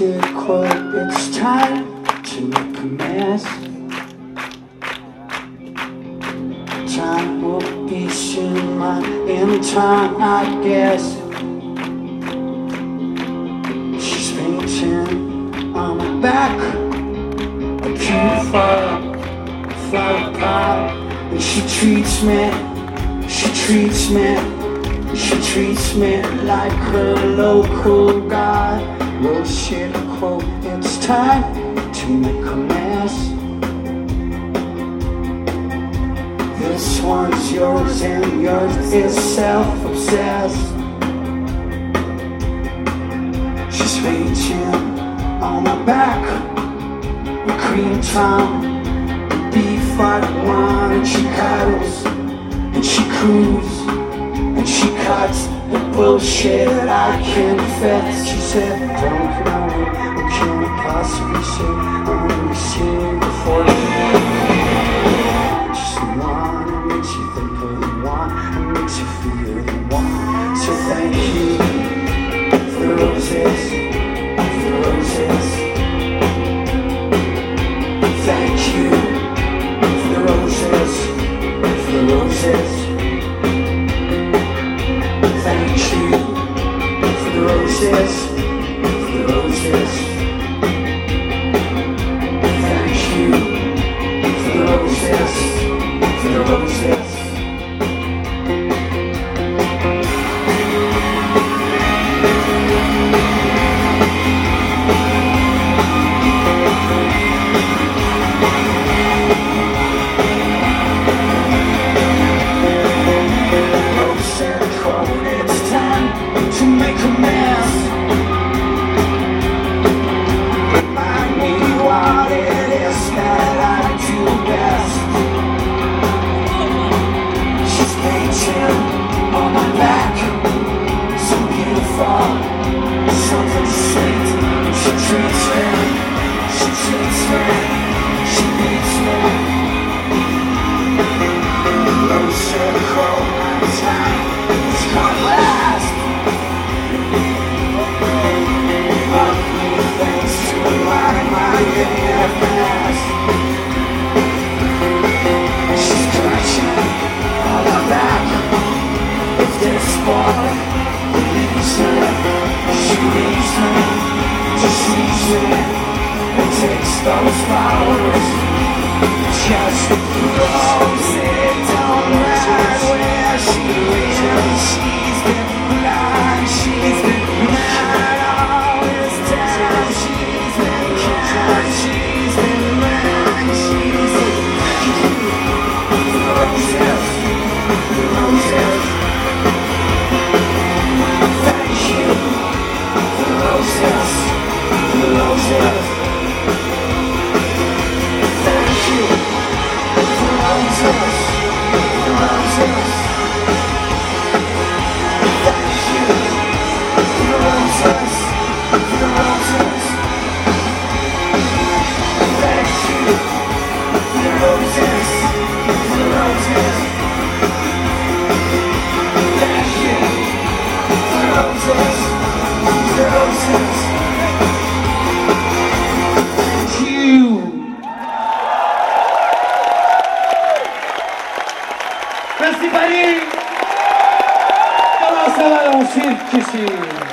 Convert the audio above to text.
should quit. It's time to make a mess. Time will be soon, my in time, I guess. She's fainting on my back, a cute flower pot, and she treats me like her local god. Well, shit, quote, it's time to make a mess. This one's yours and yours is self-obsessed. She's fainting on my back, a cream tongue, beef like wine, and she cuddles, and she coos, and she cuts the bullshit I confess. She said, don't know what can I possibly say. I've only seen before you. Just the one that makes you think of the one that makes you feel the one. So thank you for the roses, for the roses. Thank you for the roses, for the roses. Thank you for the roses, for the roses. Thank you for the roses, for the roses. Those flowers just rose. It don't matter where she lives. She's been blind, she's been mad all this time. She's been kind, she's been mad, she's been roses, roses. Thank you for the roses, the roses. Merci Paris. Comment ça va dans le cirque ici?